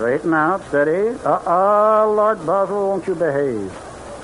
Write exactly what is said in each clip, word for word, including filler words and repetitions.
Straighten out, steady. Uh-uh, Lord Boswell, won't you behave?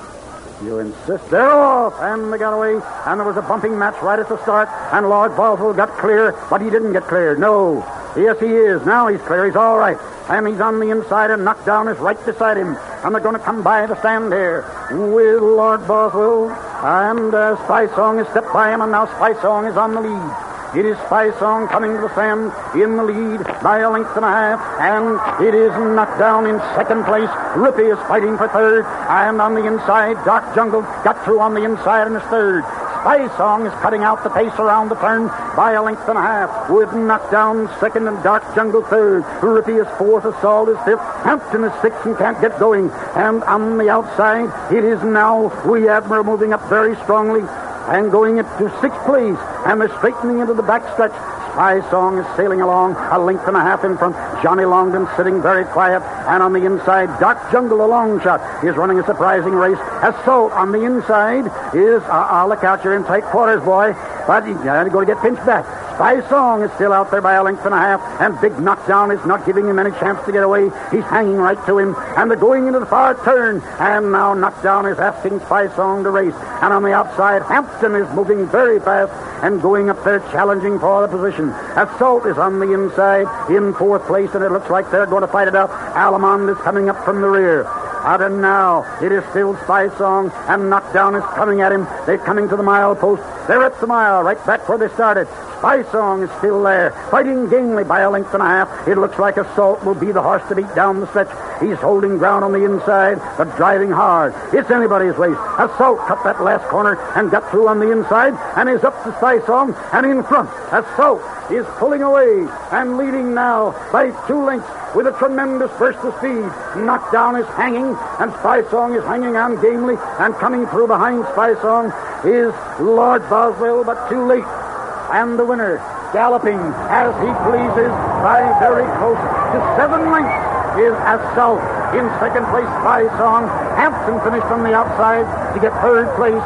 You insist. They're off, and they got away, and there was a bumping match right at the start, and Lord Boswell got clear, but he didn't get clear. No. Yes, he is. Now he's clear. He's all right. And he's on the inside, and Knockdown is right beside him. And they're going to come by the stand here with Lord Boswell. And uh, Spy Song has stepped by him, and now Spy Song is on the lead. It is Spy Song coming to the stand in the lead by a length and a half, and it is Knockdown in second place. Rippy is fighting for third, and on the inside, Dark Jungle got through on the inside and is third. Spy Song is cutting out the pace around the turn by a length and a half, with Knockdown second and Dark Jungle third. Rippy is fourth, Assault is fifth, Hampton is sixth and can't get going. And on the outside, it is now Wee Admiral moving up very strongly and going into sixth place, and they're straightening into the backstretch. Spy Song is sailing along a length and a half in front. Johnny Longden sitting very quiet, and on the inside, Dark Jungle, a long shot, is running a surprising race. Assault on the inside is, uh-uh, look out, you're in tight quarters, boy, but you're going to get pinched back. Spy Song is still out there by a length and a half, and Big Knockdown is not giving him any chance to get away. He's hanging right to him, and they're going into the far turn, and now Knockdown is asking Spy Song to race. And on the outside, Hampton is moving very fast and going up there challenging for the position. Assault is on the inside in fourth place, and it looks like they're going to fight it out. Alamond is coming up from the rear. Out and now, it is still Spy Song, and Knockdown is coming at him. They're coming to the mile post. They're at the mile, right back where they started. Spy Song is still there, fighting gamely by a length and a half. It looks like Assault will be the horse to beat down the stretch. He's holding ground on the inside, but driving hard. It's anybody's race. Assault cut that last corner and got through on the inside, and is up to Spy Song, and in front, Assault is pulling away and leading now by two lengths with a tremendous burst of speed. Knockdown is hanging, and Spy Song is hanging on gamely, and coming through behind Spy Song is Lord Boswell, but too late. And the winner, galloping as he pleases by very close to seven lengths, is Assault. In second place, Spy Song. Hampton finished on the outside to get third place.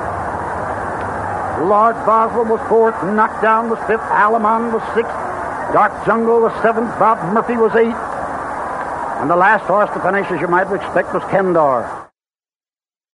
Lord Boswell was fourth. Knockdown was fifth. Alamond was sixth. Dark Jungle was seventh. Bob Murphy was eighth. And the last horse to finish, as you might expect, was Kendor.